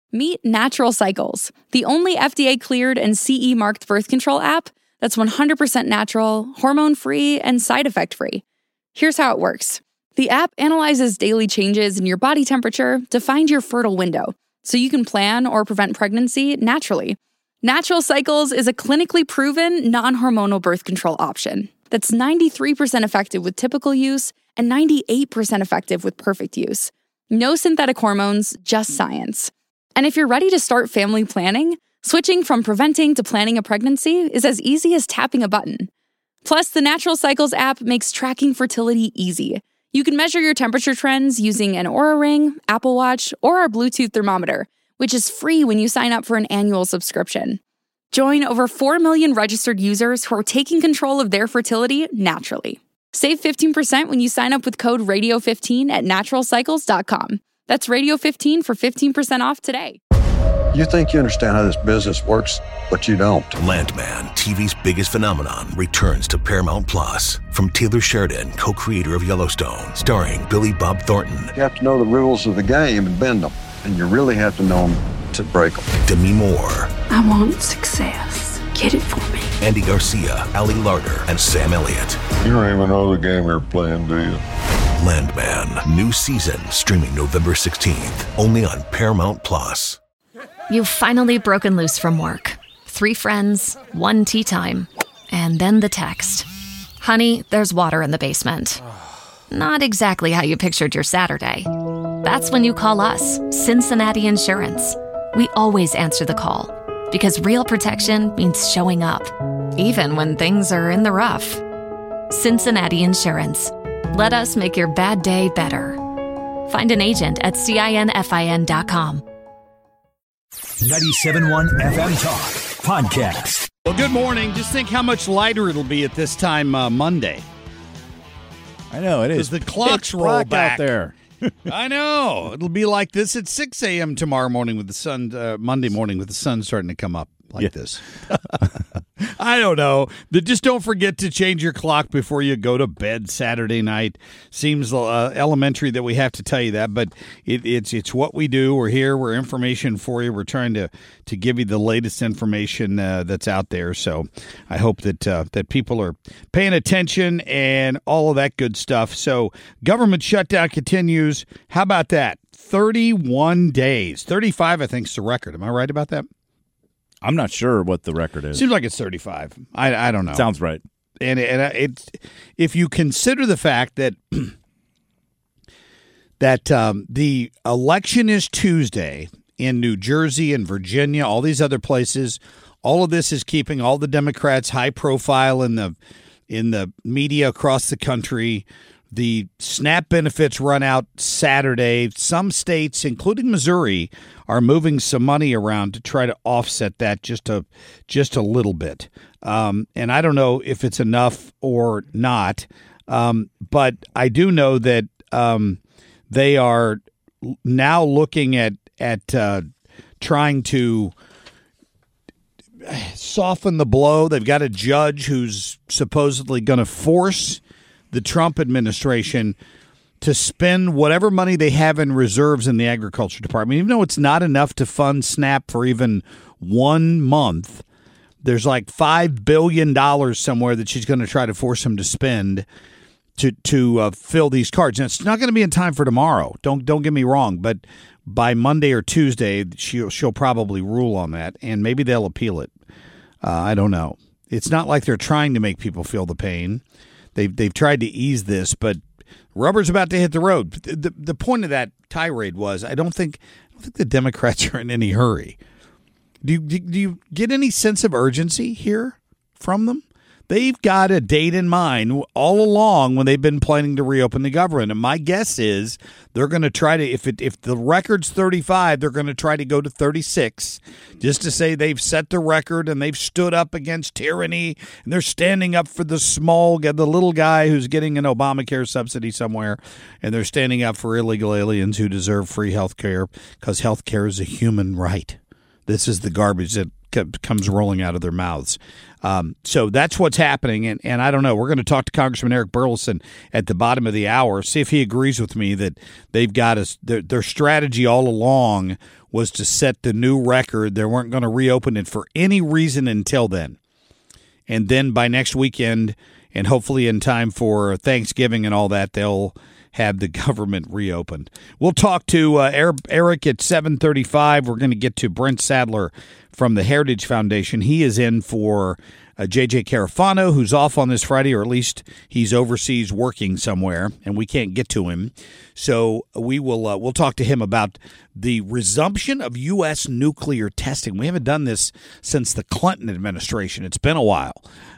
Meet Natural Cycles, the only FDA-cleared and CE-marked birth control app that's 100% natural, hormone-free, and side effect-free. Here's how it works. The app analyzes daily changes in your body temperature to find your fertile window, so you can plan or prevent pregnancy naturally. Natural Cycles is a clinically proven, non-hormonal birth control option that's 93% effective with typical use and 98% effective with perfect use. No synthetic hormones, just science. And if you're ready to start family planning, switching from preventing to planning a pregnancy is as easy as tapping a button. Plus, the Natural Cycles app makes tracking fertility easy. You can measure your temperature trends using an Oura Ring, Apple Watch, or our Bluetooth thermometer, which is free when you sign up for an annual subscription. Join over 4 million registered users who are taking control of their fertility naturally. Save 15% when you sign up with code RADIO15 at naturalcycles.com. That's Radio15 for 15% off today. You think you understand how this business works, but you don't. Landman, TV's biggest phenomenon, returns to Paramount Plus. From Taylor Sheridan, co-creator of Yellowstone, starring Billy Bob Thornton. You have to know the rules of the game and bend them, and you really have to know them to break them. Demi Moore. I want success. Get it for me. Andy Garcia, Ali Larter, and Sam Elliott. You don't even know the game you're playing, do you? Landman, new season, streaming November 16th, only on Paramount Plus. You've finally broken loose from work. 3 friends, 1 tea time, and then the text. Honey, there's water in the basement. Not exactly how you pictured your Saturday. That's when you call us, Cincinnati Insurance. We always answer the call, because real protection means showing up, even when things are in the rough. Cincinnati Insurance. Let us make your bad day better. Find an agent at CINFIN.com. 97.1 FM Talk Podcast. Well, good morning. Just think how much lighter it'll be at this time Monday. I know, it is. Because the clocks roll back out there. I know. It'll be like this at 6 a.m. tomorrow morning with the sun, Monday morning with the sun starting to come up like this. I don't know. Just don't forget to change your clock before you go to bed Saturday night. Seems elementary that we have to tell you that, but it's what we do. We're here. We're information for you. We're trying to give you the latest information that's out there. So I hope that people are paying attention and all of that good stuff. So government shutdown continues. How about that? 31 days. 35, I think, is the record. Am I right about that? I'm not sure what the record is. Seems like it's 35. I don't know. Sounds right. And it's if you consider the fact that the election is Tuesday in New Jersey and Virginia, all these other places, all of this is keeping all the Democrats high profile in the media across the country. The SNAP benefits run out Saturday. Some states, including Missouri, are moving some money around to try to offset that just a little bit. And I don't know if it's enough or not, but I do know that they are now looking at trying to soften the blow. They've got a judge who's supposedly going to force the Trump administration to spend whatever money they have in reserves in the Agriculture Department. Even though it's not enough to fund SNAP for even 1 month, there's like $5 billion somewhere that she's going to try to force them to spend to fill these cards. And it's not going to be in time for tomorrow. Don't get me wrong, but by Monday or Tuesday, she'll probably rule on that, and maybe they'll appeal it. I don't know. It's not like they're trying to make people feel the pain. They've tried to ease this, but rubber's about to hit the road. The point of that tirade was I don't think the Democrats are in any hurry. Do you get any sense of urgency here from them? They've got a date in mind all along when they've been planning to reopen the government. And my guess is they're going to try to, if the record's 35, they're going to try to go to 36 just to say they've set the record and they've stood up against tyranny and they're standing up for the little guy who's getting an Obamacare subsidy somewhere, and they're standing up for illegal aliens who deserve free health care because health care is a human right. This is the garbage that comes rolling out of their mouths. So that's what's happening, and I don't know. We're going to talk to Congressman Eric Burleson at the bottom of the hour, see if he agrees with me that they've got their strategy all along was to set the new record. They weren't going to reopen it for any reason until then. And then by next weekend, and hopefully in time for Thanksgiving and all that, they'll have the government reopened. We'll talk to Eric at 7:35. We're going to get to Brent Sadler from the Heritage Foundation. He is in for J.J. Carafano, who's off on this Friday, or at least he's overseas working somewhere, and we can't get to him. So we'll talk to him about the resumption of U.S. nuclear testing. We haven't done this since the Clinton administration. It's been a while.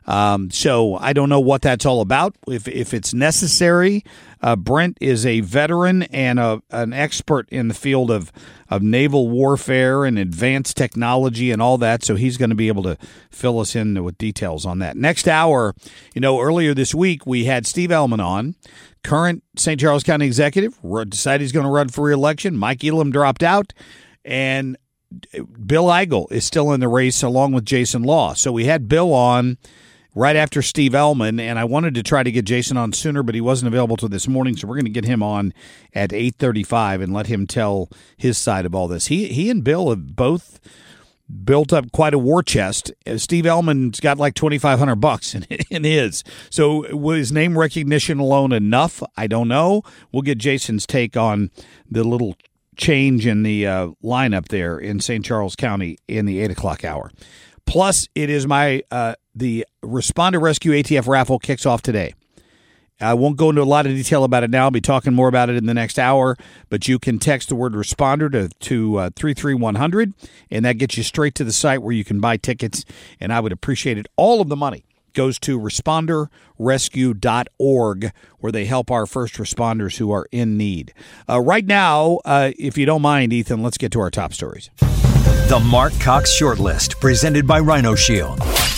So I don't know what that's all about. If it's necessary, Brent is a veteran and an expert in the field of naval warfare and advanced technology and all that, so he's going to be able to fill us in with details on that. Next hour, earlier this week, we had Steve Ehlmann on, current St. Charles County executive, decided he's going to run for re-election. Mike Elam dropped out, and Bill Eigel is still in the race along with Jason Law. So we had Bill on right after Steve Ehlmann, and I wanted to try to get Jason on sooner, but he wasn't available till this morning, so we're going to get him on at 8:35 and let him tell his side of all this. He and Bill have both built up quite a war chest. Steve Ehlmann's got like $2,500 in his. So was name recognition alone enough? I don't know. We'll get Jason's take on the little change in the lineup there in St. Charles County in the 8 o'clock hour. Plus, it is the Responder Rescue ATF raffle kicks off today. I won't go into a lot of detail about it now. I'll be talking more about it in the next hour, but you can text the word responder to 33100, and that gets you straight to the site where you can buy tickets, and I would appreciate it. All of the money goes to responderrescue.org, where they help our first responders who are in need. Right now, if you don't mind, Ethan, let's get to our top stories. The Mark Cox Shortlist, presented by Rhino Shield.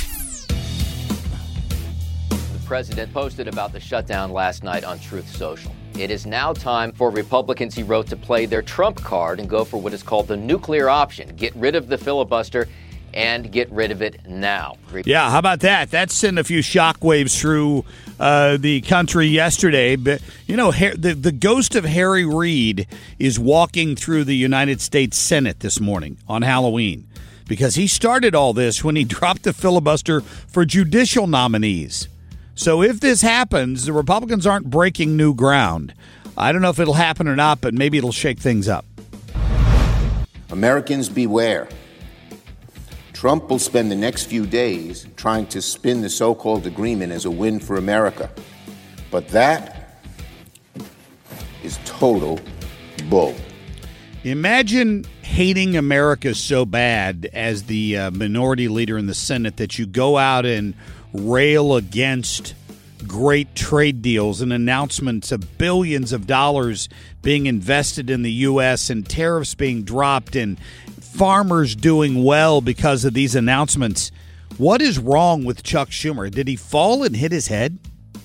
The president posted about the shutdown last night on Truth Social. It is now time for Republicans, he wrote, to play their Trump card and go for what is called the nuclear option. Get rid of the filibuster and get rid of it now. Yeah, how about that? That sent a few shockwaves through the country yesterday. But, the ghost of Harry Reid is walking through the United States Senate this morning on Halloween, because he started all this when he dropped the filibuster for judicial nominees. So if this happens, the Republicans aren't breaking new ground. I don't know if it'll happen or not, but maybe it'll shake things up. Americans, beware. Trump will spend the next few days trying to spin the so-called agreement as a win for America. But that is total bull. Imagine hating America so bad as the minority leader in the Senate that you go out and rail against great trade deals and announcements of billions of dollars being invested in the U.S. and tariffs being dropped and farmers doing well because of these announcements. What is wrong with Chuck Schumer? Did he fall and hit his head?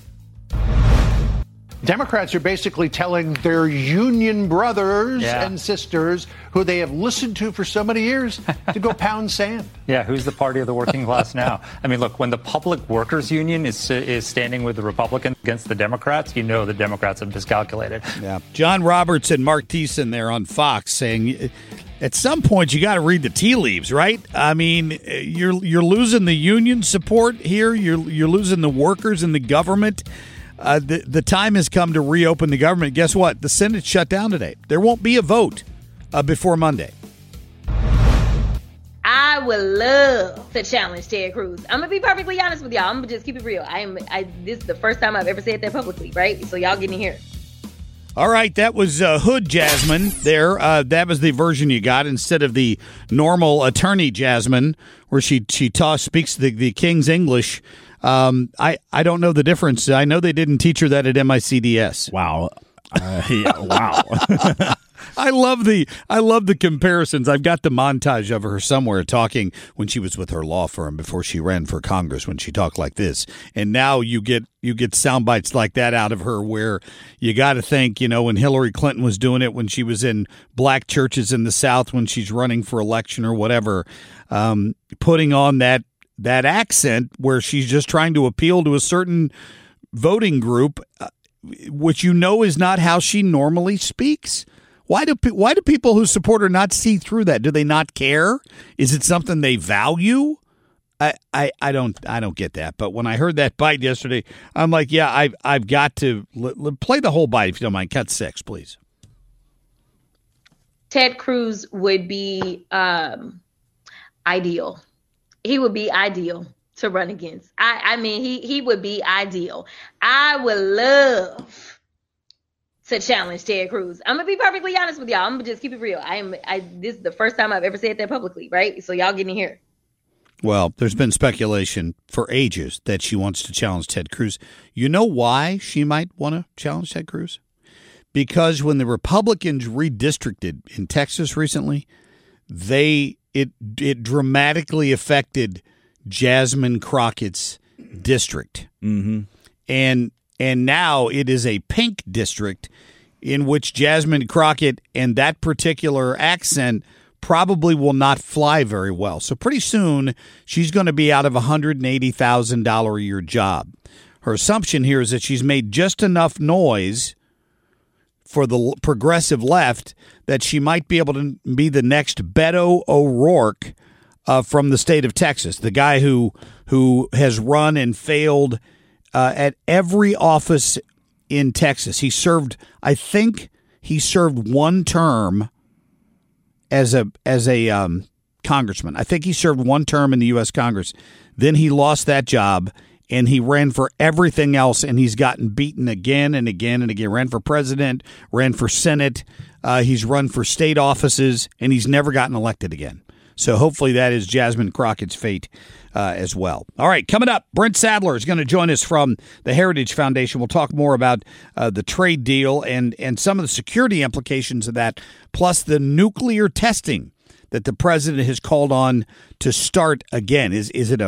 Democrats are basically telling their union brothers and sisters who they have listened to for so many years to go pound sand. Yeah, who's the party of the working class now? I mean, look, when the Public Workers Union is standing with the Republicans against the Democrats, the Democrats have miscalculated. Yeah, John Roberts and Mark Thiessen there on Fox saying, at some point you got to read the tea leaves, right? I mean, you're losing the union support here. You're losing the workers and the government. The time has come to reopen the government. Guess what? The Senate shut down today. There won't be a vote before Monday. I would love to challenge Ted Cruz. I'm gonna be perfectly honest with y'all. I'm gonna just keep it real. This is the first time I've ever said that publicly, right? So y'all get in here. All right, that was Hood Jasmine there. That was the version you got instead of the normal attorney Jasmine, where she speaks the King's English. I don't know the difference. I know they didn't teach her that at MICDS. Wow. Wow. I love the comparisons. I've got the montage of her somewhere talking when she was with her law firm before she ran for Congress, when she talked like this. And now you get sound bites like that out of her, where you got to think, when Hillary Clinton was doing it, when she was in black churches in the South, when she's running for election or whatever, putting on that accent where she's just trying to appeal to a certain voting group, which is not how she normally speaks. Why do people who support her not see through that? Do they not care? Is it something they value? I don't get that. But when I heard that bite yesterday, I'm like, yeah, I've got to play the whole bite if you don't mind. Cut 6, please. Ted Cruz would be ideal. He would be ideal to run against. I mean, he would be ideal. I would love to challenge Ted Cruz. I'm gonna be perfectly honest with y'all. I'm gonna just keep it real. This is the first time I've ever said that publicly, right? So y'all get in here. Well, there's been speculation for ages that she wants to challenge Ted Cruz. You know why she might want to challenge Ted Cruz? Because when the Republicans redistricted in Texas recently, it dramatically affected Jasmine Crockett's district. Mm-hmm. And now it is a pink district in which Jasmine Crockett and that particular accent probably will not fly very well. So pretty soon she's going to be out of a $180,000 a year job. Her assumption here is that she's made just enough noise for the progressive left that she might be able to be the next Beto O'Rourke from the state of Texas, the guy who has run and failed at every office in Texas. I think he served one term as a congressman. I think he served one term in the U.S. Congress. Then he lost that job, and he ran for everything else, and he's gotten beaten again and again and again. Ran for president, ran for Senate. He's run for state offices, and he's never gotten elected again. So hopefully that is Jasmine Crockett's fate as well. All right, coming up, Brent Sadler is going to join us from the Heritage Foundation. We'll talk more about the trade deal and some of the security implications of that, plus the nuclear testing that the president has called on to start again. Is it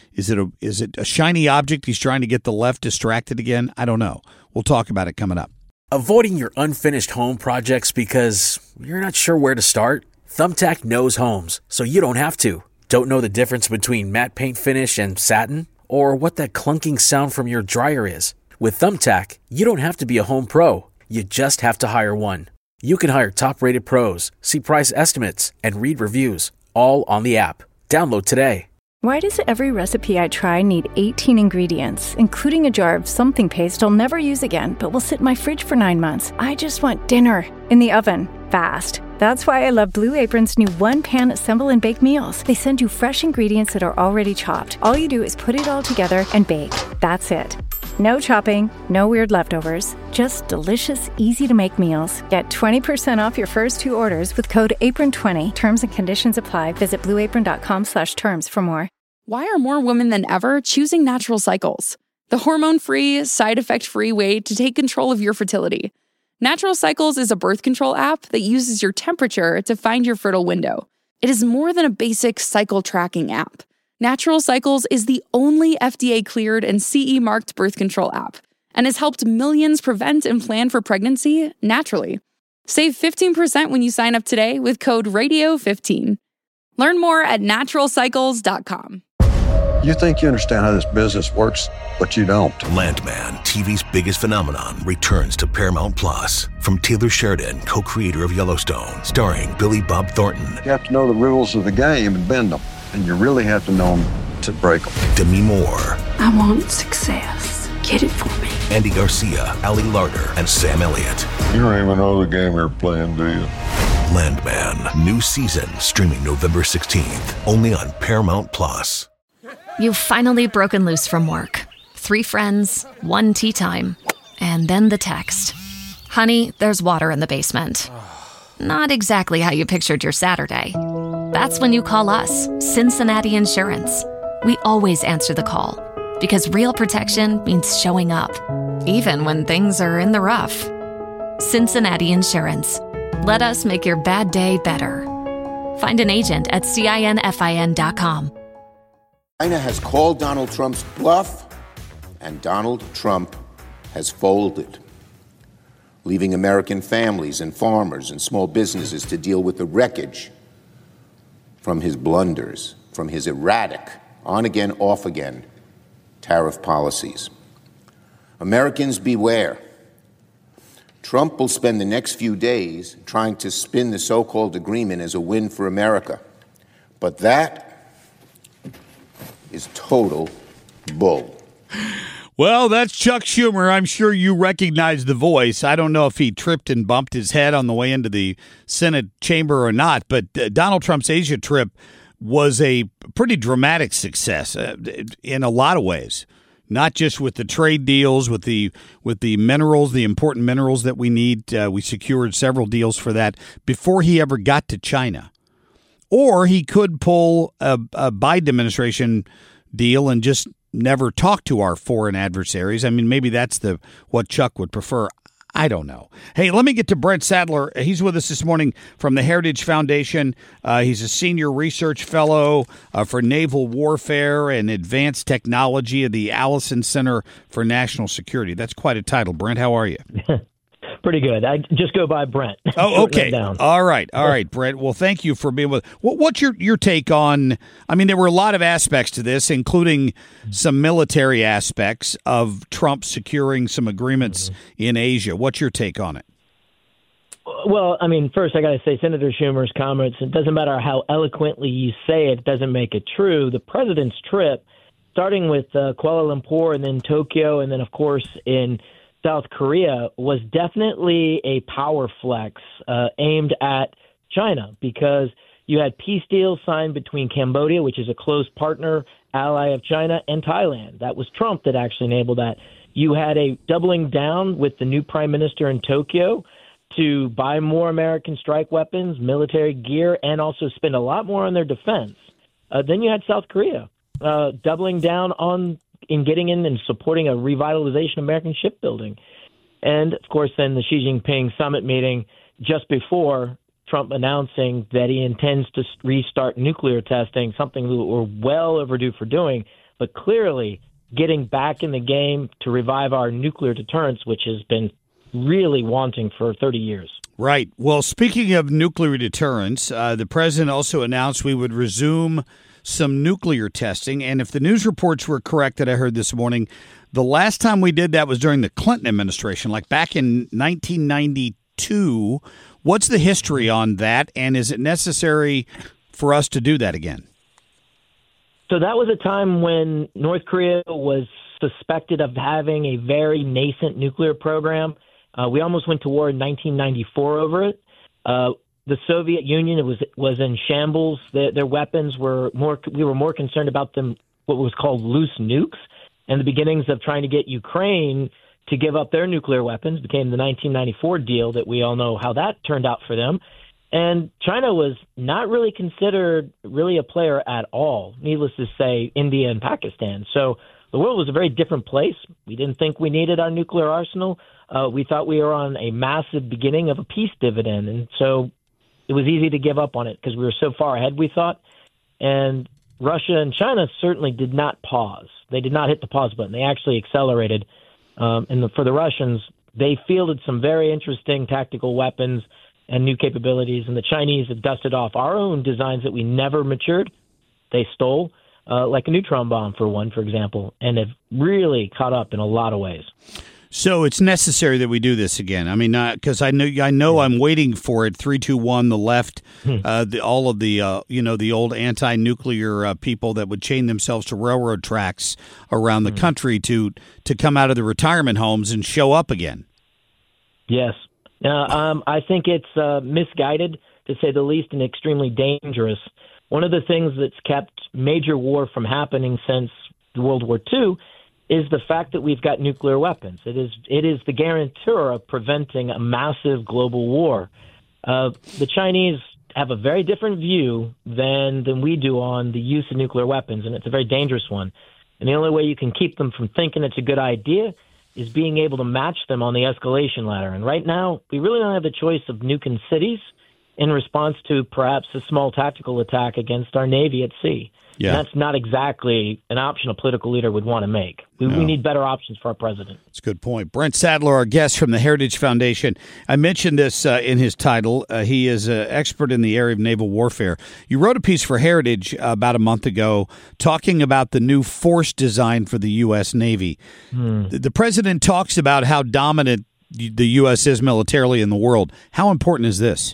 a shiny object he's trying to get the left distracted again? I don't know. We'll talk about it coming up. Avoiding your unfinished home projects because you're not sure where to start? Thumbtack knows homes, so you don't have to. Don't know the difference between matte paint finish and satin? Or what that clunking sound from your dryer is? With Thumbtack, you don't have to be a home pro. You just have to hire one. You can hire top-rated pros, see price estimates, and read reviews, all on the app. Download today. Why does every recipe I try need 18 ingredients, including a jar of something paste I'll never use again, but will sit in my fridge for 9 months? I just want dinner in the oven, fast. That's why I love Blue Apron's new one-pan assemble and bake meals. They send you fresh ingredients that are already chopped. All you do is put it all together and bake. That's it. No chopping, no weird leftovers, just delicious, easy-to-make meals. Get 20% off your first 2 orders with code APRON20. Terms and conditions apply. Visit blueapron.com/terms for more. Why are more women than ever choosing Natural Cycles? The hormone-free, side-effect-free way to take control of your fertility. Natural Cycles is a birth control app that uses your temperature to find your fertile window. It is more than a basic cycle tracking app. Natural Cycles is the only FDA-cleared and CE-marked birth control app and has helped millions prevent and plan for pregnancy naturally. Save 15% when you sign up today with code RADIO15. Learn more at naturalcycles.com. You think you understand how this business works, but you don't. Landman, TV's biggest phenomenon, returns to Paramount Plus. From Taylor Sheridan, co-creator of Yellowstone, starring Billy Bob Thornton. You have to know the rules of the game and bend them, and you really have to know them to break them. Demi Moore. I want success. Get it for me. Andy Garcia, Ali Larter, and Sam Elliott. You don't even know the game you're playing, do you? Landman, new season, streaming November 16th, only on Paramount Plus. You've finally broken loose from work. 3 friends, 1 tea time, and then the text. Honey, there's water in the basement. Not exactly how you pictured your Saturday. That's when you call us, Cincinnati Insurance. We always answer the call, because real protection means showing up, even when things are in the rough. Cincinnati Insurance. Let us make your bad day better. Find an agent at CINFIN.com. China has called Donald Trump's bluff, and Donald Trump has folded, leaving American families and farmers and small businesses to deal with the wreckage from his blunders, from his erratic, on-again, off-again tariff policies. Americans, beware. Trump will spend the next few days trying to spin the so-called agreement as a win for America. But that is total bull. Well, that's Chuck Schumer. I'm sure you recognize the voice. I don't know if he tripped and bumped his head on the way into the Senate chamber or not, but Donald Trump's Asia trip was a pretty dramatic success in a lot of ways. Not just with the trade deals, with the minerals, the important minerals that we need. We secured several deals for that before he ever got to China. Or he could pull a Biden administration deal and just never talk to our foreign adversaries. I mean, maybe that's what Chuck would prefer. I don't know. Hey, let me get to Brent Sadler. He's with us this morning from the Heritage Foundation. He's a senior research fellow for naval warfare and advanced technology at the Allison Center for National Security. That's quite a title. Brent, how are you? Pretty good. I just go by Brent. Oh, okay. All right, Brent. Well, thank you for being with us. What's your take on, I mean, there were a lot of aspects to this, including some military aspects of Trump securing some agreements in Asia. What's your take on it? Well, I mean, first I got to say Senator Schumer's comments, it doesn't matter how eloquently you say it, doesn't make it true. The president's trip, starting with Kuala Lumpur and then Tokyo and then, of course, in South Korea, was definitely a power flex aimed at China, because you had peace deals signed between Cambodia, which is a close partner, ally of China, and Thailand. That was Trump that actually enabled that. You had a doubling down with the new prime minister in Tokyo to buy more American strike weapons, military gear, and also spend a lot more on their defense. Then you had South Korea doubling down in getting in and supporting a revitalization of American shipbuilding. And, of course, then the Xi Jinping summit meeting just before Trump announcing that he intends to restart nuclear testing, something that we're well overdue for doing, but clearly getting back in the game to revive our nuclear deterrence, which has been really wanting for 30 years. Right. Well, speaking of nuclear deterrence, the president also announced we would resume some nuclear testing. And if the news reports were correct that I heard this morning, the last time we did that was during the Clinton administration, like back in 1992. What's the history on that? And is it necessary for us to do that again? So that was a time when North Korea was suspected of having a very nascent nuclear program. We almost went to war in 1994 over it. The Soviet Union was in shambles. Their weapons were more. We were more concerned about them, what was called loose nukes, and the beginnings of trying to get Ukraine to give up their nuclear weapons became the 1994 deal that we all know how that turned out for them. And China was not really considered really a player at all, needless to say, India and Pakistan. So the world was a very different place. We didn't think we needed our nuclear arsenal. We thought we were on a massive beginning of a peace dividend. And so it was easy to give up on it because we were so far ahead, we thought. And Russia and China certainly did not pause. They did not hit the pause button. They actually accelerated. For the Russians, they fielded some very interesting tactical weapons and new capabilities. And the Chinese have dusted off our own designs that we never matured. They stole, like a neutron bomb, for one, for example, and have really caught up in a lot of ways. So it's necessary that we do this again. I mean, because I know I'm waiting for it. 321, the left, all of the the old anti-nuclear people that would chain themselves to railroad tracks around the country to come out of the retirement homes and show up again. Yes, I think it's misguided, to say the least, and extremely dangerous. One of the things that's kept major war from happening since World War II is the fact that we've got nuclear weapons. It is the guarantor of preventing a massive global war. The Chinese have a very different view than we do on the use of nuclear weapons, and it's a very dangerous one. And the only way you can keep them from thinking it's a good idea is being able to match them on the escalation ladder. And right now, we really don't have the choice of nuking cities in response to perhaps a small tactical attack against our Navy at sea. Yeah. And that's not exactly an option a political leader would want to make. We need better options for our president. That's a good point. Brent Sadler, our guest from the Heritage Foundation. I mentioned this in his title. He is an expert in the area of naval warfare. You wrote a piece for Heritage about a month ago talking about the new force design for the U.S. Navy. The president talks about how dominant the U.S. is militarily in the world. How important is this?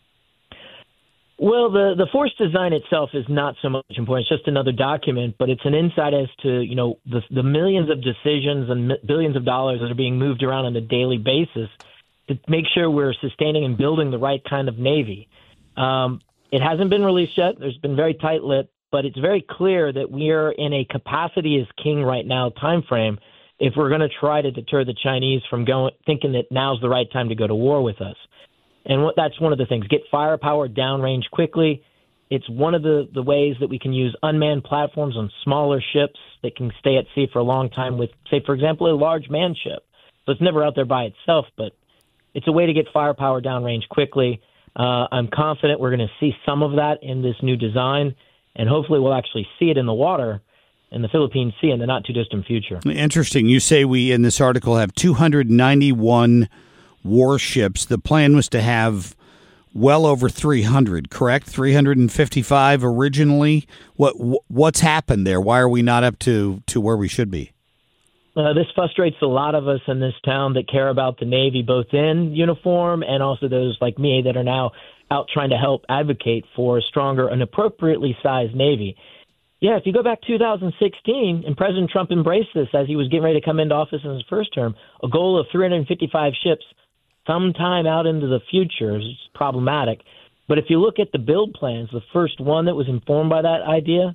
Well, the force design itself is not so much important. It's just another document, but it's an insight as to, the millions of decisions and billions of dollars that are being moved around on a daily basis to make sure we're sustaining and building the right kind of Navy. It hasn't been released yet. There's been very tight-lipped, but it's very clear that we are in a capacity is king right now time frame if we're going to try to deter the Chinese from thinking that now's the right time to go to war with us. And that's one of the things. Get firepower downrange quickly. It's one of the ways that we can use unmanned platforms on smaller ships that can stay at sea for a long time with, say, for example, a large manned ship. So it's never out there by itself, but it's a way to get firepower downrange quickly. I'm confident we're going to see some of that in this new design, and hopefully we'll actually see it in the water in the Philippine Sea in the not-too-distant future. Interesting. You say we, in this article, have 291 warships. The plan was to have well over 300, correct? 355 originally. What's happened there? Why are we not up to where we should be? This frustrates a lot of us in this town that care about the Navy, both in uniform and also those like me that are now out trying to help advocate for a stronger and appropriately sized Navy. Yeah, if you go back to 2016, and President Trump embraced this as he was getting ready to come into office in his first term, a goal of 355 ships sometime out into the future is problematic. But if you look at the build plans, the first one that was informed by that idea,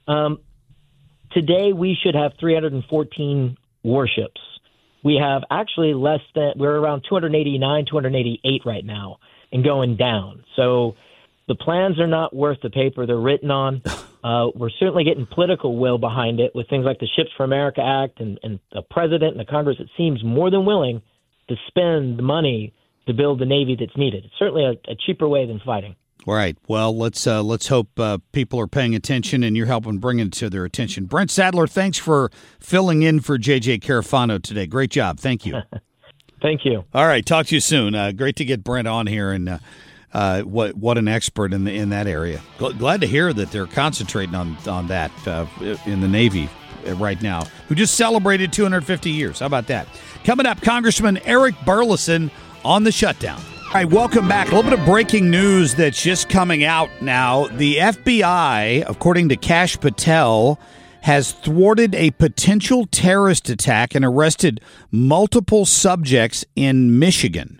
today we should have 314 warships. We have actually we're around 289, 288 right now and going down. So the plans are not worth the paper they're written on. We're certainly getting political will behind it with things like the Ships for America Act and the president and the Congress. It seems more than willing to spend the money to build the Navy that's needed. It's certainly a cheaper way than fighting. All right. Well, let's hope people are paying attention and you're helping bring it to their attention. Brent Sadler, thanks for filling in for J.J. Carafano today. Great job. Thank you. Thank you. All right. Talk to you soon. Great to get Brent on here, and what an expert in that area. Glad to hear that they're concentrating on that in the Navy right now, who just celebrated 250 years. How about that? Coming up, Congressman Eric Burlison on the shutdown. All right, welcome back. A little bit of breaking news that's just coming out now. The FBI, according to Kash Patel, has thwarted a potential terrorist attack and arrested multiple subjects in Michigan.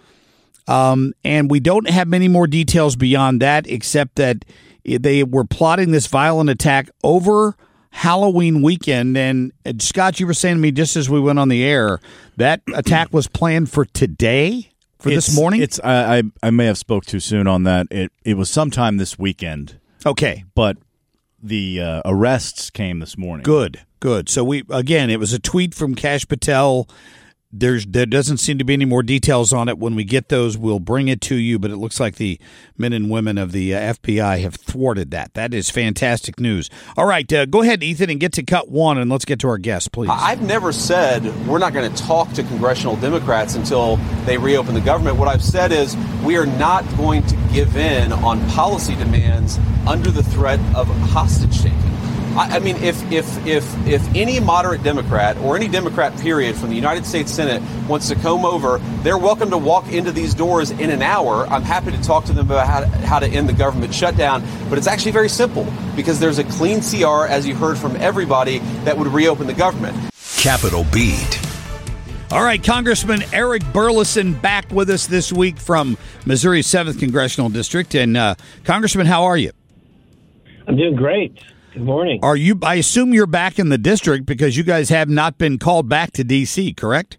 And we don't have many more details beyond that, except that they were plotting this violent attack over Halloween weekend. And Scott, you were saying to me just as we went on the air, that attack was planned for today, this morning? I may have spoke too soon on that. It was sometime this weekend. Okay. But the arrests came this morning. Good. So it was a tweet from Kash Patel. There doesn't seem to be any more details on it. When we get those, we'll bring it to you. But it looks like the men and women of the FBI have thwarted that. That is fantastic news. All right, go ahead, Ethan, and get to cut one, and let's get to our guest, please. I've never said we're not going to talk to congressional Democrats until they reopen the government. What I've said is we are not going to give in on policy demands under the threat of hostage taking. I mean, if any moderate Democrat or any Democrat, period, from the United States Senate wants to come over, they're welcome to walk into these doors in an hour. I'm happy to talk to them about how to end the government shutdown. But it's actually very simple because there's a clean CR, as you heard from everybody, that would reopen the government. Capitol Beat. All right, Congressman Eric Burlison back with us this week from Missouri's 7th Congressional District. And Congressman, how are you? I'm doing great. Good morning. Are you? I assume you're back in the district because you guys have not been called back to D.C., correct?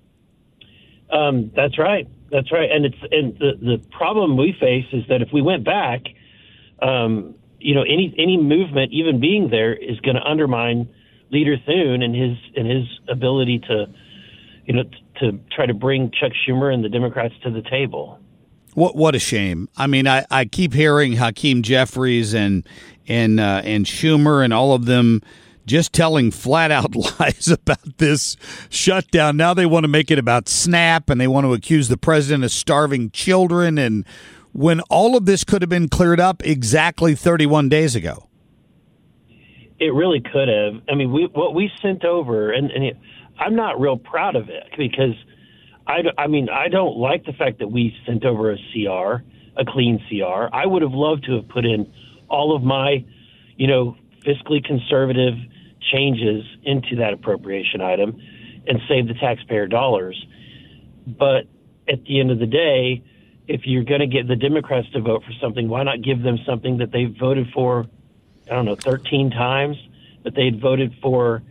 That's right. And the problem we face is that if we went back, any movement, even being there, is going to undermine Leader Thune and his ability to to try to bring Chuck Schumer and the Democrats to the table. What a shame. I mean, I keep hearing Hakeem Jeffries and Schumer and all of them just telling flat out lies about this shutdown. Now they want to make it about SNAP, and they want to accuse the president of starving children, and when all of this could have been cleared up exactly 31 days ago. It really could have. I mean, what we sent over, and I'm not real proud of it because I don't like the fact that we sent over a CR, a clean CR. I would have loved to have put in all of my, fiscally conservative changes into that appropriation item and save the taxpayer dollars. But at the end of the day, if you're going to get the Democrats to vote for something, why not give them something that they've voted for, 13 times, that they'd voted for,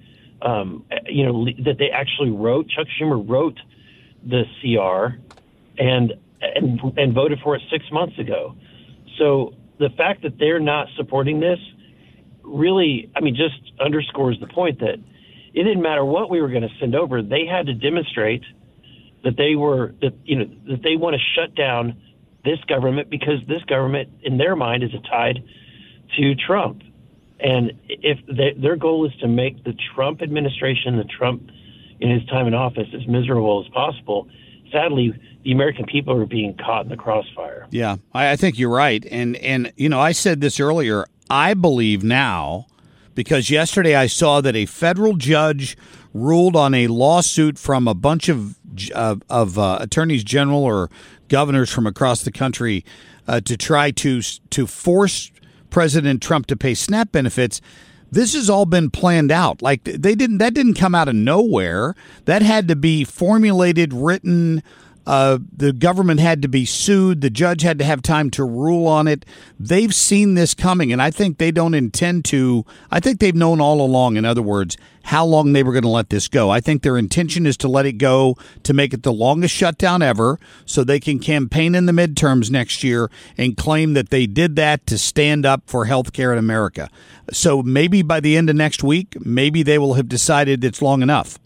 that they actually wrote. Chuck Schumer wrote the CR and voted for it 6 months ago. So the fact that they're not supporting this really, just underscores the point that it didn't matter what we were going to send over. They had to demonstrate that they want to shut down this government because this government, in their mind, is tied to Trump. And if their goal is to make the Trump administration, the Trump in his time in office, as miserable as possible, sadly, the American people are being caught in the crossfire. Yeah, I think you're right. And I said this earlier, I believe now, because yesterday I saw that a federal judge ruled on a lawsuit from a bunch of attorneys general or governors from across the country to try to force President Trump to pay SNAP benefits. This has all been planned out. Like that didn't come out of nowhere. That had to be formulated, written. The government had to be sued. The judge had to have time to rule on it. They've seen this coming, and I think they don't intend to. I think they've known all along, in other words, how long they were going to let this go. I think their intention is to let it go to make it the longest shutdown ever so they can campaign in the midterms next year and claim that they did that to stand up for health care in America. So maybe by the end of next week, maybe they will have decided it's long enough.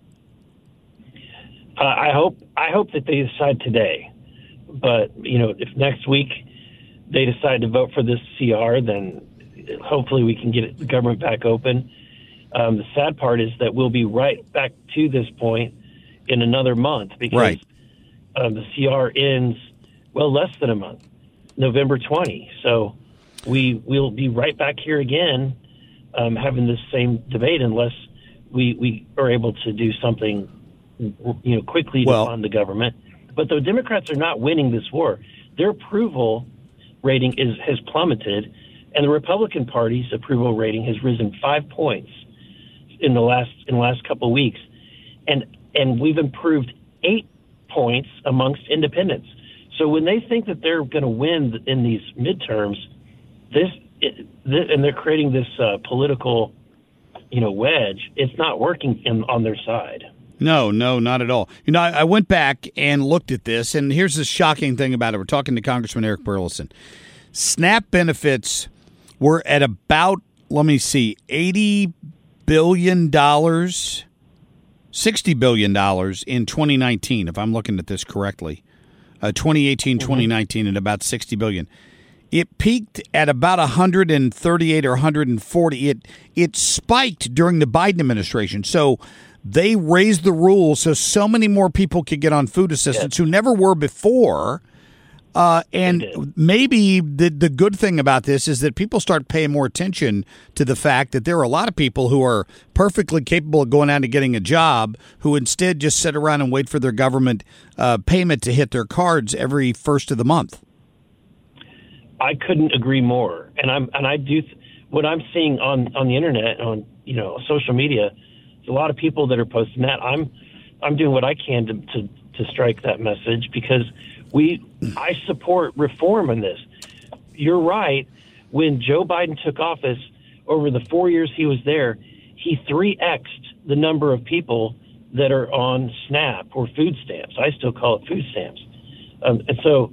I hope that they decide today, but if next week they decide to vote for this CR, then hopefully we can get the government back open. The sad part is that we'll be right back to this point in another month because the CR ends less than a month, November 20. So we'll be right back here again, having this same debate unless we are able to do something quickly to fund the government. But the Democrats are not winning this war. Their approval rating has plummeted, and the Republican Party's approval rating has risen 5 points in the last couple of weeks, and we've improved 8 points amongst independents. So when they think that they're going to win in these midterms, and they're creating this political, wedge, it's not working on their side. No, not at all. I went back and looked at this, and here's the shocking thing about it. We're talking to Congressman Eric Burlison. SNAP benefits were at about, $80 billion, $60 billion in 2019, if I'm looking at this correctly. 2018, 2019, at about $60 billion. It peaked at about 138 or 140. It spiked during the Biden administration. So they raised the rules so many more people could get on food assistance who never were before. And maybe the good thing about this is that people start paying more attention to the fact that there are a lot of people who are perfectly capable of going out and getting a job who instead just sit around and wait for their government payment to hit their cards every first of the month. I couldn't agree more. And I do what I'm seeing on the internet, on social media. There's a lot of people that are posting that. I'm doing what I can to strike that message because I support reform in this. You're right. When Joe Biden took office, over the 4 years he was there, he 3x'd the number of people that are on SNAP or food stamps. I still call it food stamps. And so,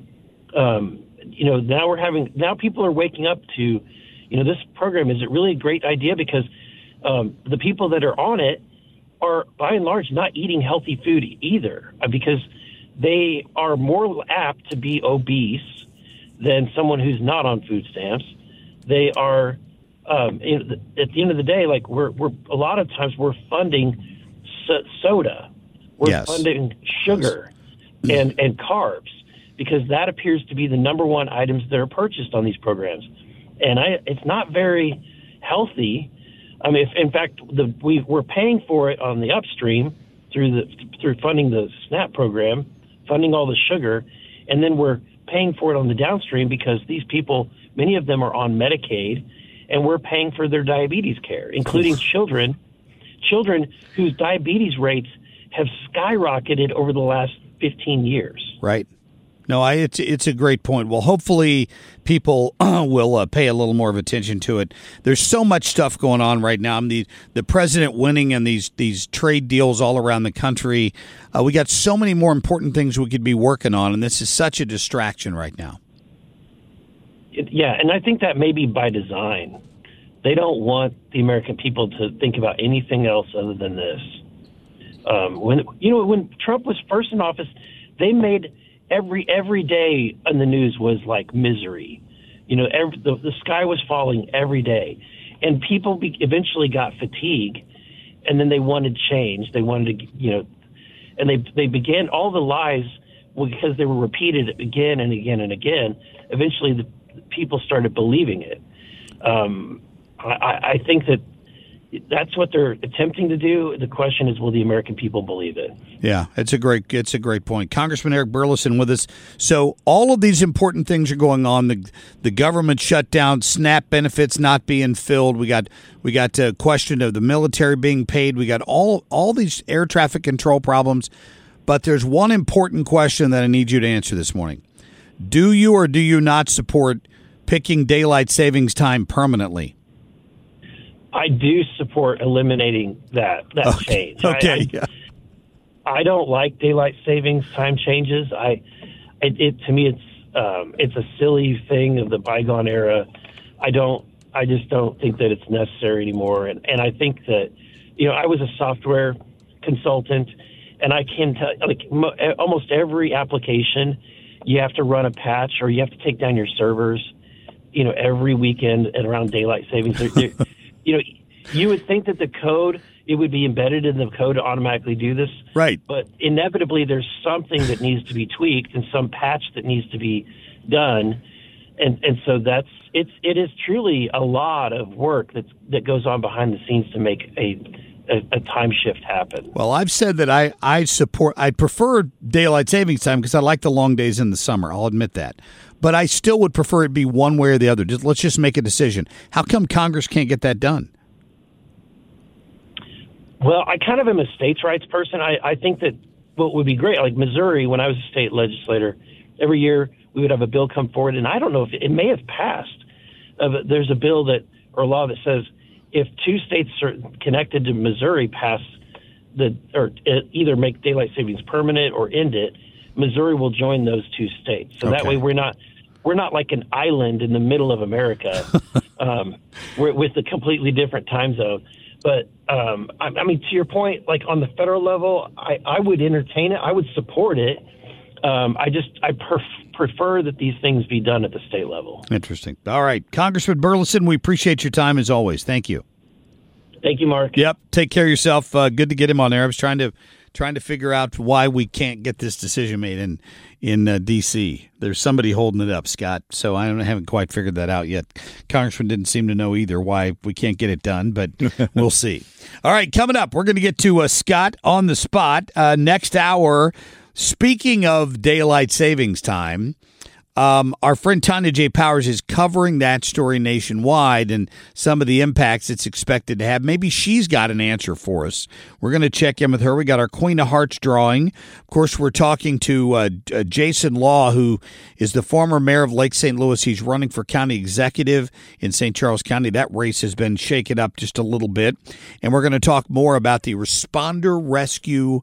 now people are waking up to, this program. Is it really a great idea? Because the people that are on it are, by and large, not eating healthy food either, because they are more apt to be obese than someone who's not on food stamps. They are, at the end of the day, like we're a lot of times we're funding soda, we're funding sugar and carbs, because that appears to be the number one items that are purchased on these programs, and it's not very healthy. I mean, in fact, we're paying for it on the upstream through funding the SNAP program, funding all the sugar, and then we're paying for it on the downstream because these people, many of them are on Medicaid, and we're paying for their diabetes care, including children whose diabetes rates have skyrocketed over the last 15 years. Right. No, it's a great point. Well, hopefully people will pay a little more of attention to it. There's so much stuff going on right now. The president winning and these trade deals all around the country. We got so many more important things we could be working on, and this is such a distraction right now. Yeah, and I think that may be by design. They don't want the American people to think about anything else other than this. When Trump was first in office, they made every day on the news was like misery. The sky was falling every day, and people eventually got fatigued, and then they wanted change. They wanted to, and they began all the lies because they were repeated again and again and again. Eventually, the people started believing it. I think that's what they're attempting to do. The question is, will the American people believe it? Yeah, it's a great point. Congressman Eric Burlison with us. So all of these important things are going on. The government shutdown, SNAP benefits not being filled. We got a question of the military being paid. We got all these air traffic control problems. But there's one important question that I need you to answer this morning. Do you or do you not support picking daylight savings time permanently? I do support eliminating that change. Okay. I don't like daylight savings time changes. To me, it's a silly thing of the bygone era. I just don't think that it's necessary anymore. And I think that, I was a software consultant, and I can tell, almost every application, you have to run a patch or you have to take down your servers, every weekend at around daylight savings. You would think that the code, it would be embedded in the code to automatically do this. Right. But inevitably there's something that needs to be tweaked and some patch that needs to be done. And so it is truly a lot of work that goes on behind the scenes to make a time shift happen. Well, I've said that I prefer daylight savings time because I like the long days in the summer. I'll admit that. But I still would prefer it be one way or the other. Let's just make a decision. How come Congress can't get that done? Well, I kind of am a states' rights person. I think that what would be great, like Missouri, when I was a state legislator, every year we would have a bill come forward, and I don't know if it may have passed. There's a bill or a law that says if two states are connected to Missouri pass either make daylight savings permanent or end it, Missouri will join those two states. So that way we're not like an island in the middle of America with a completely different time zone. But, I mean, to your point, like on the federal level, I would entertain it. I would support it. I prefer that these things be done at the state level. Interesting. All right. Congressman Burlison, we appreciate your time as always. Thank you. Thank you, Mark. Yep. Take care of yourself. Good to get him on there. I was trying to figure out why we can't get this decision made in D.C. There's somebody holding it up, Scott. So I haven't quite figured that out yet. Congressman didn't seem to know either why we can't get it done, but we'll see. All right, coming up, we're going to get to Scott on the spot next hour. Speaking of daylight savings time, our friend Tanya J. Powers is covering that story nationwide and some of the impacts it's expected to have. Maybe she's got an answer for us. We're going to check in with her. We got our Queen of Hearts drawing. Of course, we're talking to Jason Law, who is the former mayor of Lake St. Louis. He's running for county executive in St. Charles County. That race has been shaken up just a little bit. And we're going to talk more about the responder rescue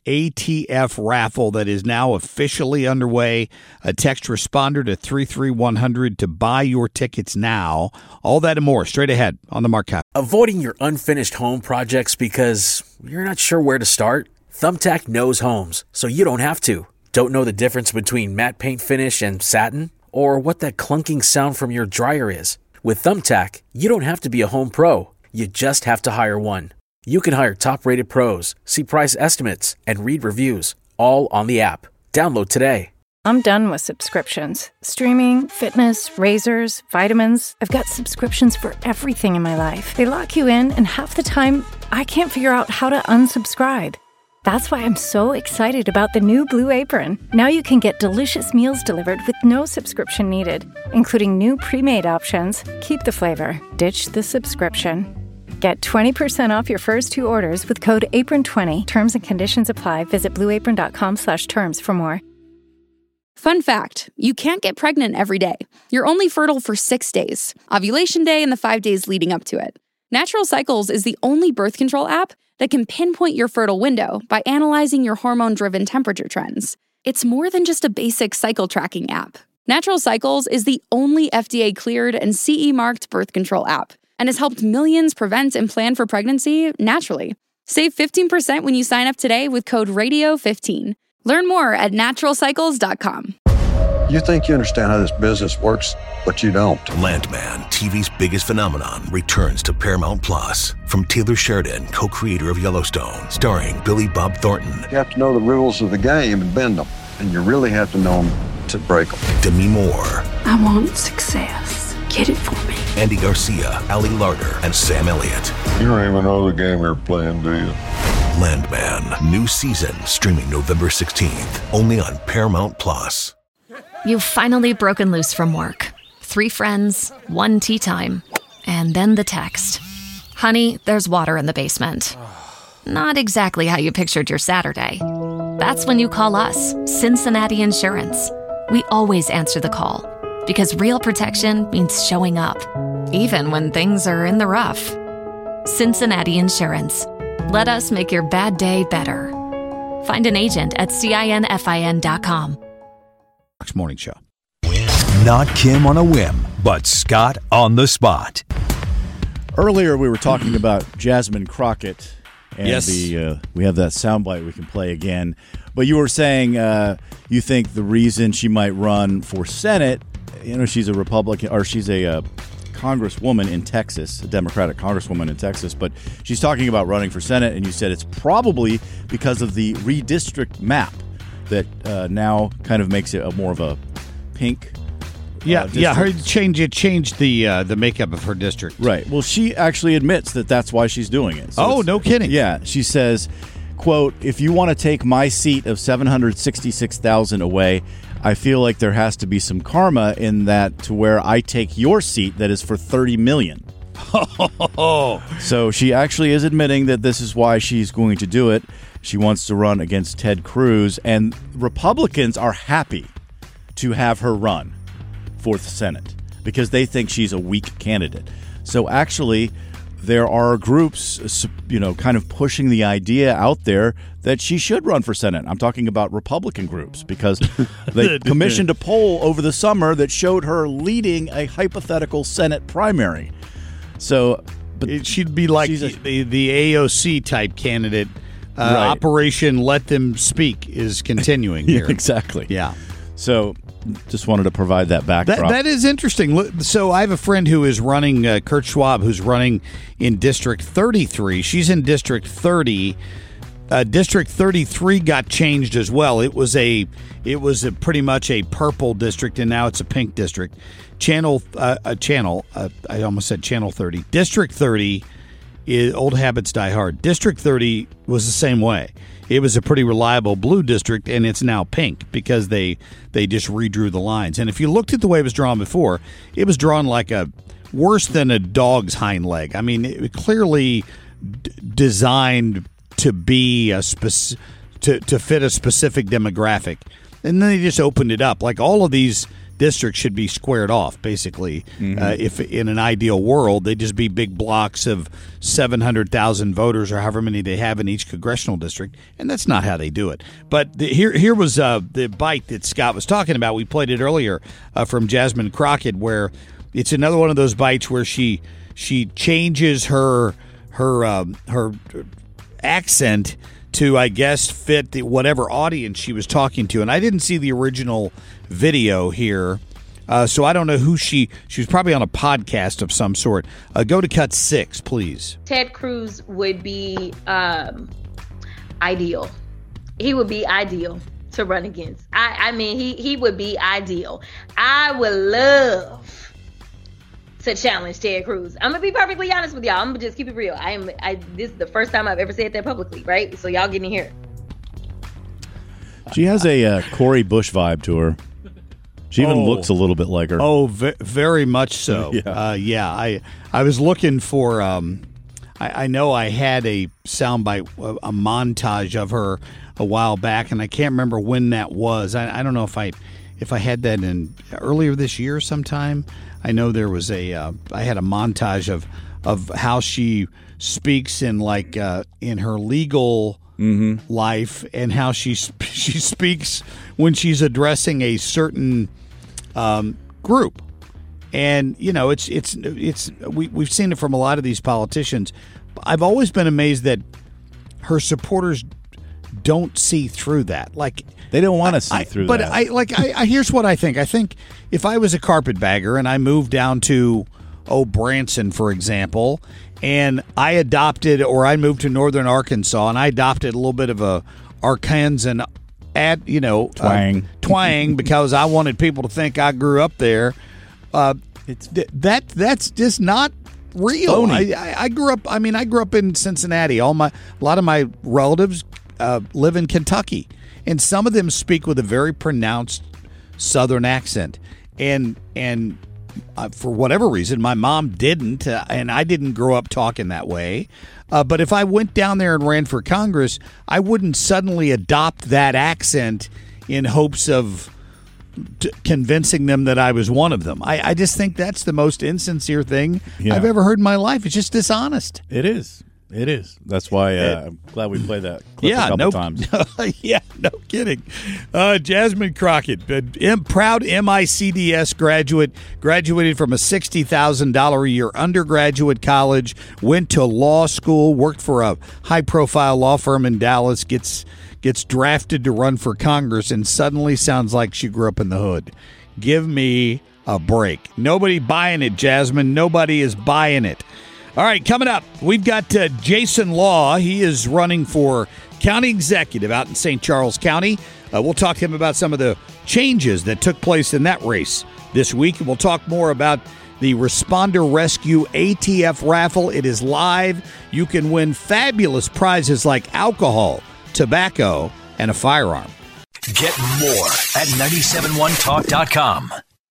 ATF raffle that is now officially underway. A text responder to 33100 to buy your tickets now. All that and more straight ahead on the Mark Cox. Avoiding your unfinished home projects because you're not sure where to start? Thumbtack knows homes, so you don't have to. Don't know the difference between matte paint finish and satin? Or what that clunking sound from your dryer is? With Thumbtack, you don't have to be a home pro. You just have to hire one. You can hire top-rated pros, see price estimates, and read reviews, all on the app. Download today. I'm done with subscriptions. Streaming, fitness, razors, vitamins. I've got subscriptions for everything in my life. They lock you in, and half the time, I can't figure out how to unsubscribe. That's why I'm so excited about the new Blue Apron. Now you can get delicious meals delivered with no subscription needed, including new pre-made options. Keep the flavor, ditch the subscription. Get 20% off your first 2 orders with code APRON20. Terms and conditions apply. Visit blueapron.com/terms for more. Fun fact, you can't get pregnant every day. You're only fertile for 6 days, ovulation day and the 5 days leading up to it. Natural Cycles is the only birth control app that can pinpoint your fertile window by analyzing your hormone-driven temperature trends. It's more than just a basic cycle tracking app. Natural Cycles is the only FDA-cleared and CE-marked birth control app and has helped millions prevent and plan for pregnancy naturally. Save 15% when you sign up today with code RADIO15. Learn more at naturalcycles.com. You think you understand how this business works, but you don't. Landman, TV's biggest phenomenon, returns to Paramount Plus. From Taylor Sheridan, co-creator of Yellowstone, starring Billy Bob Thornton. You have to know the rules of the game and bend them, and you really have to know them to break them. Demi Moore. I want success. Get it for me. Andy Garcia, Ali Larter, and Sam Elliott. You don't even know the game you're playing, do you? Landman, new season, streaming November 16th, only on Paramount Plus. You've finally broken loose from work. 3 friends, 1 tea time, and then the text. Honey, there's water in the basement. Not exactly how you pictured your Saturday. That's when you call us, Cincinnati Insurance. We always answer the call, because real protection means showing up, even when things are in the rough. Cincinnati Insurance. Let us make your bad day better. Find an agent at CINFIN.com. Morning Show. Not Kim on a whim, but Scott on the spot. Earlier, we were talking about Jasmine Crockett, and yes, we have that soundbite we can play again. But you were saying you think the reason she might run for Senate, she's a Republican, or she's a congresswoman in Texas, a Democratic congresswoman in Texas, but she's talking about running for Senate, and you said it's probably because of the redistrict map that now kind of makes it a more of a pink. Her changed the makeup of her district. Right. Well, she actually admits that that's why she's doing it. So no kidding. Yeah. She says, quote, "If you want to take my seat of 766,000 away, I feel like there has to be some karma in that to where I take your seat that is for 30 million." So she actually is admitting that this is why she's going to do it. She wants to run against Ted Cruz, and Republicans are happy to have her run for the Senate because they think she's a weak candidate. So actually, there are groups, kind of pushing the idea out there that she should run for Senate. I'm talking about Republican groups because they commissioned a poll over the summer that showed her leading a hypothetical Senate primary. So, but she'd be like the AOC type candidate. Right. Operation Let Them Speak is continuing here. Exactly. Yeah. So just wanted to provide that backdrop. That is interesting. So I have a friend who is running, Kurt Schwab, who's running in District 33. She's in District 30. District 33 got changed as well. It was pretty much a purple district, and now it's a pink district. I almost said Channel 30. District 30. Old habits die hard. District 30 was the same way. It was a pretty reliable blue district, and it's now pink because they just redrew the lines. And if you looked at the way it was drawn before, it was drawn like worse than a dog's hind leg. I mean, it clearly designed to be to fit a specific demographic. And then they just opened it up. Like all of these districts should be squared off, basically. If in an ideal world, they'd just be big blocks of 700,000 voters or however many they have in each congressional district, and that's not how they do it. But here was the bite that Scott was talking about. We played it earlier from Jasmine Crockett, where it's another one of those bites where she changes her accent to, I guess, fit whatever audience she was talking to. And I didn't see the original video here, so I don't know who she was probably on a podcast of some sort. Go to cut 6, please. Ted Cruz would be ideal. He would be ideal to run against. I mean, he would be ideal. I would love to challenge Ted Cruz. I'm gonna be perfectly honest with y'all. I'm gonna just keep it real. This is the first time I've ever said that publicly, right? So y'all get in here. She has a Cori Bush vibe to her. She even looks a little bit like her. Oh, very much so. Yeah. I was looking for. I know I had a soundbite, a montage of her a while back, and I can't remember when that was. I don't know if I had that in earlier this year sometime. I know there was I had a montage of how she speaks in in her legal life, and how she speaks when she's addressing a certain group. And we've seen it from a lot of these politicians. I've always been amazed that her supporters don't see through that. Like, they don't want to see through that. But here's what I think. I think if I was a carpetbagger and I moved down to Branson, for example, and I moved to northern Arkansas and I adopted a little bit of a Arkansan twang because I wanted people to think I grew up there. That's just not real. I grew up in Cincinnati. A lot of my relatives live in Kentucky, and some of them speak with a very pronounced Southern accent. And for whatever reason, my mom didn't, and I didn't grow up talking that way. But if I went down there and ran for Congress, I wouldn't suddenly adopt that accent in hopes of convincing them that I was one of them. I just think that's the most insincere thing I've ever heard in my life. It's just dishonest. It is. That's why I'm glad we played that clip a couple times. Yeah, no kidding. Jasmine Crockett, proud MICDS graduate, graduated from a $60,000 a year undergraduate college, went to law school, worked for a high-profile law firm in Dallas, gets drafted to run for Congress, and suddenly sounds like she grew up in the hood. Give me a break. Nobody buying it, Jasmine. Nobody is buying it. All right, coming up, we've got Jason Law. He is running for county executive out in St. Charles County. We'll talk to him about some of the changes that took place in that race this week. And we'll talk more about the Responder Rescue ATF raffle. It is live. You can win fabulous prizes like alcohol, tobacco, and a firearm. Get more at 971talk.com.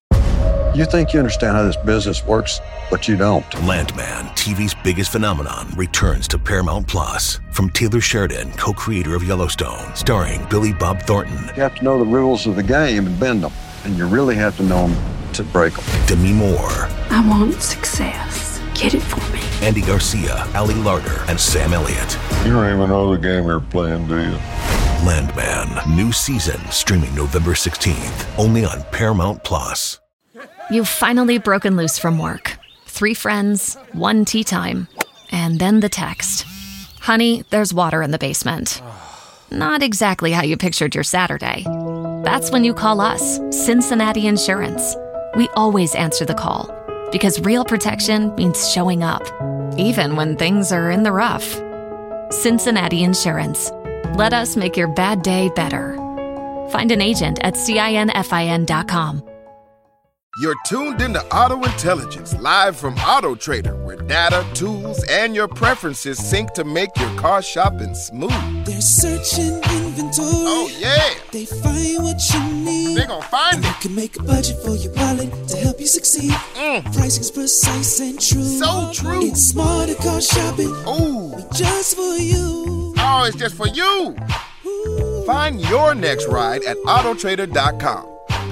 You think you understand how this business works, but you don't. Landman, TV's biggest phenomenon, returns to Paramount Plus. From Taylor Sheridan, co-creator of Yellowstone, starring Billy Bob Thornton. You have to know the rules of the game and bend them, and you really have to know them to break them. Demi Moore. I want success. Get it for me. Andy Garcia, Ali Larter, and Sam Elliott. You don't even know the game you're playing, do you? Landman, new season, streaming November 16th, only on Paramount Plus. You've finally broken loose from work. 3 friends, 1 tea time, and then the text. Honey, there's water in the basement. Not exactly how you pictured your Saturday. That's when you call us, Cincinnati Insurance. We always answer the call, because real protection means showing up, even when things are in the rough. Cincinnati Insurance. Let us make your bad day better. Find an agent at CINFIN.com. You're tuned into Auto Intelligence, live from Auto Trader, where data, tools, and your preferences sync to make your car shopping smooth. They're searching inventory. Oh, yeah. They find what you need. They're gonna find it. You can make a budget for your wallet to help you succeed. Pricing's precise and true. So true. It's smarter car shopping. Ooh. Just for you. Oh, it's just for you. Ooh. Find your next ride at autotrader.com.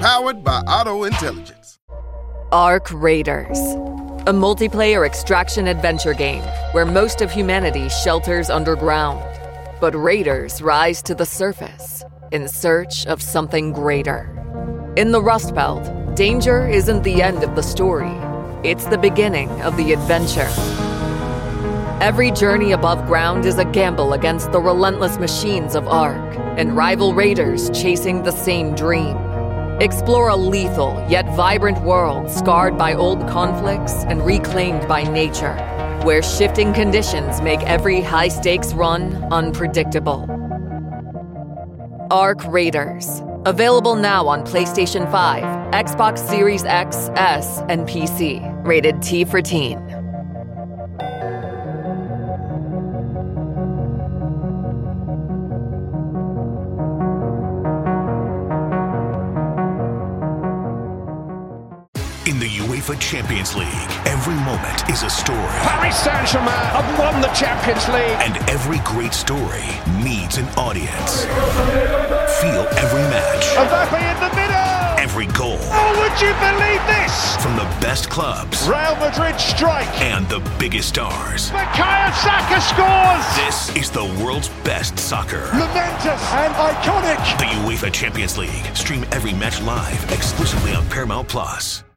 Powered by Auto Intelligence. Ark Raiders, a multiplayer extraction adventure game where most of humanity shelters underground. But raiders rise to the surface in search of something greater. In the Rust Belt, danger isn't the end of the story. It's the beginning of the adventure. Every journey above ground is a gamble against the relentless machines of Ark and rival raiders chasing the same dream. Explore a lethal yet vibrant world scarred by old conflicts and reclaimed by nature, where shifting conditions make every high-stakes run unpredictable. Ark Raiders. Available now on PlayStation 5, Xbox Series X, S, and PC. Rated T for Teen. In the UEFA Champions League, every moment is a story. Paris Saint-Germain have won the Champions League. And every great story needs an audience. Feel every match. Mbappe in the middle. Every goal. Oh, would you believe this? From the best clubs. Real Madrid strike. And the biggest stars. Bukayo Saka scores. This is the world's best soccer. Momentous and iconic. The UEFA Champions League. Stream every match live, exclusively on Paramount+.